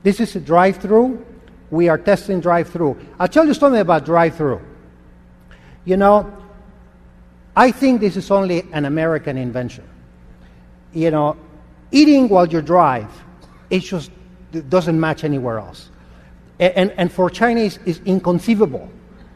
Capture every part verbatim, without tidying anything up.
This is a drive-through. We are testing drive-through. I'll tell you something about drive-through. You know, I think this is only an American invention. You know, eating while you drive, it just doesn't match anywhere else. And, and for Chinese, it's inconceivable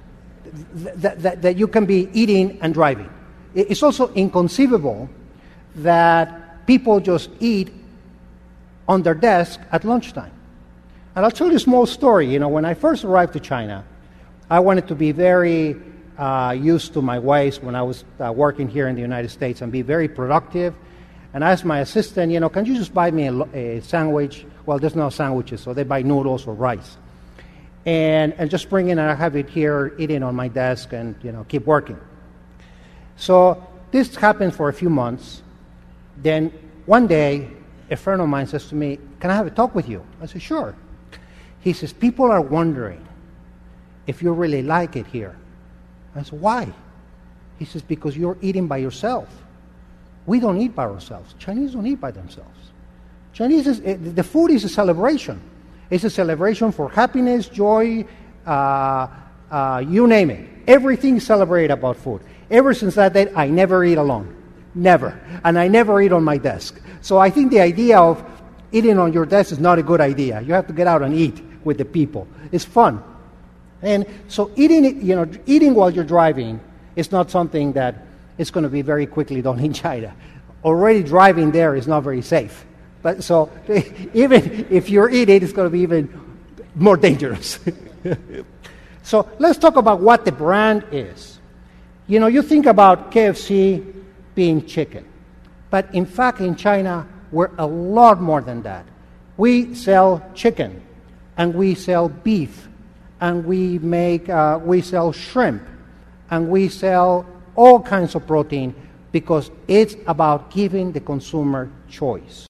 that, that, that you can be eating and driving. It's also inconceivable that people just eat on their desk at lunchtime. And I'll tell you a small story. You know, when I first arrived to China, I wanted to be very uh, used to my ways when I was uh, working here in the United States and be very productive. And I asked my assistant, you know, can you just buy me a, a sandwich? Well, there's no sandwiches, so they buy noodles or rice. And, and just bring it and I have it here, eating on my desk and, you know, keep working. So this happened for a few months. Then one day, a friend of mine says to me, can I have a talk with you? I said, sure. He says, people are wondering if you really like it here. I said, why? He says, because you're eating by yourself. We don't eat by ourselves. Chinese don't eat by themselves. Chinese, is, the food is a celebration. It's a celebration for happiness, joy, uh, uh, you name it. Everything is celebrated about food. Ever since that day, I never eat alone. Never. And I never eat on my desk. So I think the idea of eating on your desk is not a good idea. You have to get out and eat with the people. It's fun. And so eating, you know, eating while you're driving is not something that is going to be very quickly done in China. Already driving there is not very safe. But so even if you're eating, it's going to be even more dangerous. So let's talk about what the brand is. You know, you think about K F C being chicken. But in fact, in China, we're a lot more than that. We sell chicken, and we sell beef, and we make uh, we sell shrimp, and we sell all kinds of protein because it's about giving the consumer choice.